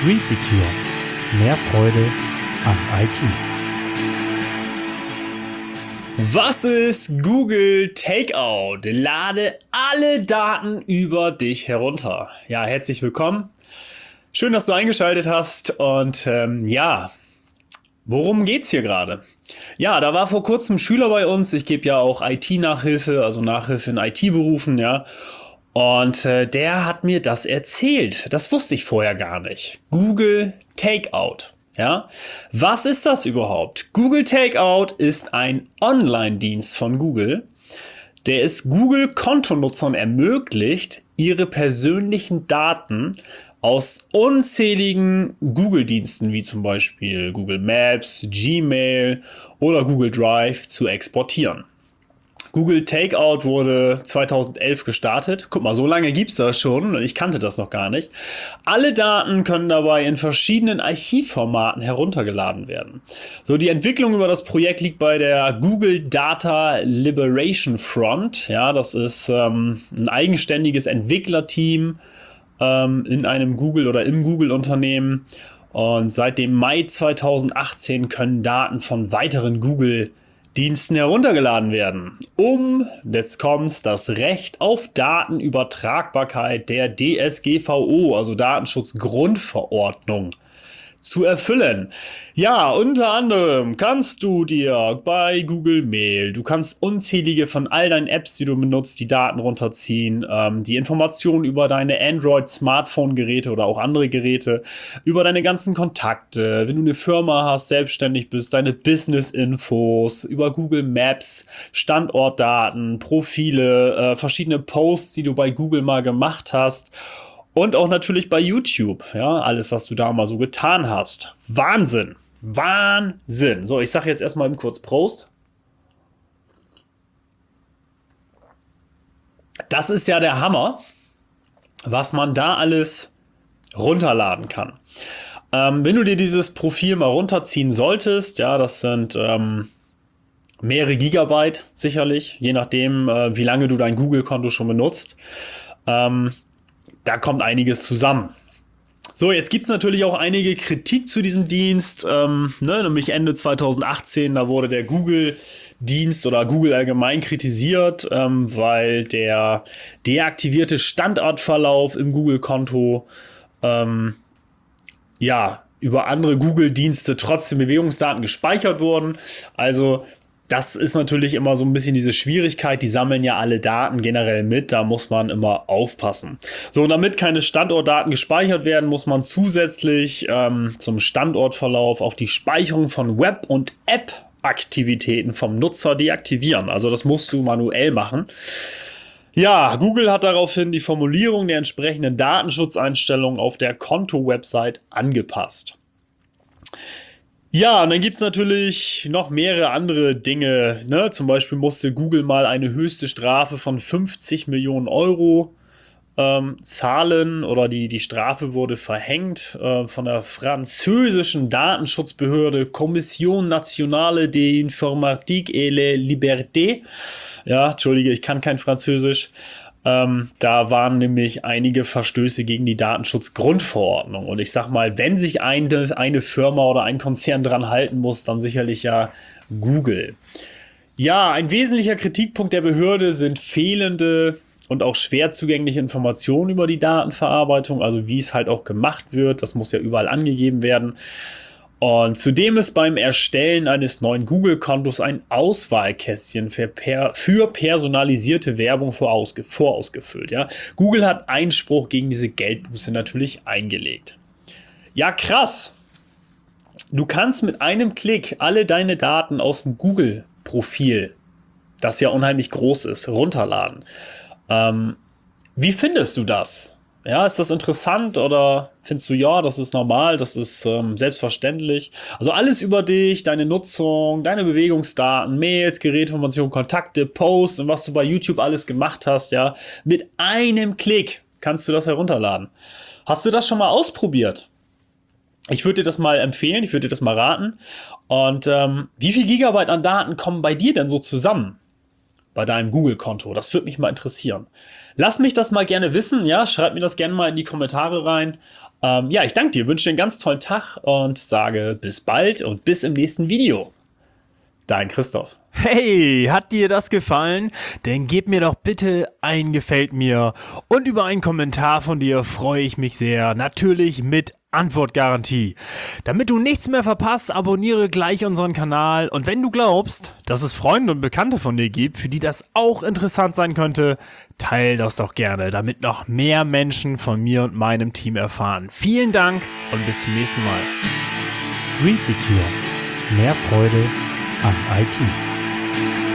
Green Secure. Mehr Freude am IT. Was ist Google Takeout? Lade alle Daten über dich herunter. Ja, herzlich willkommen. Schön, dass du eingeschaltet hast. Und worum geht's hier gerade? Ja, da war vor kurzem ein Schüler bei uns. Ich gebe ja auch IT-Nachhilfe, also Nachhilfe in IT-Berufen, ja. Und der hat mir das erzählt. Das wusste ich vorher gar nicht. Google Takeout. Ja, was ist das überhaupt? Google Takeout ist ein Online-Dienst von Google, der es Google-Kontonutzern ermöglicht, ihre persönlichen Daten aus unzähligen Google-Diensten wie zum Beispiel Google Maps, Gmail oder Google Drive zu exportieren. Google Takeout wurde 2011 gestartet. Guck mal, so lange gibt's das schon. Ich kannte das noch gar nicht. Alle Daten können dabei in verschiedenen Archivformaten heruntergeladen werden. So, die Entwicklung über das Projekt liegt bei der Google Data Liberation Front. Ja, das ist ein eigenständiges Entwicklerteam in einem Google oder im Google-Unternehmen. Und seit dem Mai 2018 können Daten von weiteren Google-Diensten heruntergeladen werden, um, jetzt kommt's, das Recht auf Datenübertragbarkeit der DSGVO, also Datenschutzgrundverordnung, zu erfüllen. Ja, unter anderem kannst du dir bei Google Mail, du kannst unzählige von all deinen Apps, die du benutzt, die Daten runterziehen, die Informationen über deine Android-Smartphone-Geräte oder auch andere Geräte, über deine ganzen Kontakte, wenn du eine Firma hast, selbstständig bist, deine Business-Infos, über Google Maps, Standortdaten, Profile, verschiedene Posts, die du bei Google mal gemacht hast. Und auch natürlich bei YouTube, ja, alles, was du da mal so getan hast. Wahnsinn, Wahnsinn. So, ich sage jetzt erstmal eben kurz Prost. Das ist ja der Hammer, was man da alles runterladen kann. Wenn du dir dieses Profil mal runterziehen solltest, ja, das sind mehrere Gigabyte sicherlich, je nachdem, wie lange du dein Google-Konto schon benutzt. Da kommt einiges zusammen. So, jetzt gibt es natürlich auch einige Kritik zu diesem Dienst, nämlich Ende 2018, da wurde der Google-Dienst oder Google allgemein kritisiert, weil der deaktivierte Standortverlauf im Google-Konto über andere Google-Dienste trotzdem Bewegungsdaten gespeichert wurden. Also das ist natürlich immer so ein bisschen diese Schwierigkeit, die sammeln ja alle Daten generell mit, da muss man immer aufpassen. So, und damit keine Standortdaten gespeichert werden, muss man zusätzlich zum Standortverlauf auf die Speicherung von Web- und App-Aktivitäten vom Nutzer deaktivieren. Also das musst du manuell machen. Ja, Google hat daraufhin die Formulierung der entsprechenden Datenschutzeinstellungen auf der Konto-Website angepasst. Ja, und dann gibt es natürlich noch mehrere andere Dinge, ne? Zum Beispiel musste Google mal eine höchste Strafe von 50 Millionen Euro zahlen oder die Strafe wurde verhängt von der französischen Datenschutzbehörde Commission Nationale d'Informatique et les Libertés. Ja, entschuldige, ich kann kein Französisch. Da waren nämlich einige Verstöße gegen die Datenschutzgrundverordnung. Und ich sag mal, wenn sich eine Firma oder ein Konzern dran halten muss, dann sicherlich ja Google. Ja, ein wesentlicher Kritikpunkt der Behörde sind fehlende und auch schwer zugängliche Informationen über die Datenverarbeitung, also wie es halt auch gemacht wird. Das muss ja überall angegeben werden. Und zudem ist beim Erstellen eines neuen Google-Kontos ein Auswahlkästchen für personalisierte Werbung vorausgefüllt. Ja? Google hat Einspruch gegen diese Geldbuße natürlich eingelegt. Ja, krass. Du kannst mit einem Klick alle deine Daten aus dem Google-Profil, das ja unheimlich groß ist, runterladen. Wie findest du das? Ja, ist das interessant oder findest du, ja, das ist normal, das ist selbstverständlich? Also alles über dich, deine Nutzung, deine Bewegungsdaten, Mails, Geräteinformationen, Kontakte, Posts und was du bei YouTube alles gemacht hast, ja. Mit einem Klick kannst du das herunterladen. Hast du das schon mal ausprobiert? Ich würde dir das mal empfehlen, ich würde dir das mal raten. Und wie viel Gigabyte an Daten kommen bei dir denn so zusammen? Bei deinem Google-Konto? Das würde mich mal interessieren. Lass mich das mal gerne wissen, ja, schreib mir das gerne mal in die Kommentare rein. Ich danke dir, wünsche dir einen ganz tollen Tag und sage bis bald und bis im nächsten Video. Dein Christoph. Hey, hat dir das gefallen? Dann gib mir doch bitte ein Gefällt mir. Und über einen Kommentar von dir freue ich mich sehr. Natürlich mit Antwortgarantie. Damit du nichts mehr verpasst, abonniere gleich unseren Kanal. Und wenn du glaubst, dass es Freunde und Bekannte von dir gibt, für die das auch interessant sein könnte, teile das doch gerne, damit noch mehr Menschen von mir und meinem Team erfahren. Vielen Dank und bis zum nächsten Mal. Green Secure. Mehr Freude an IT.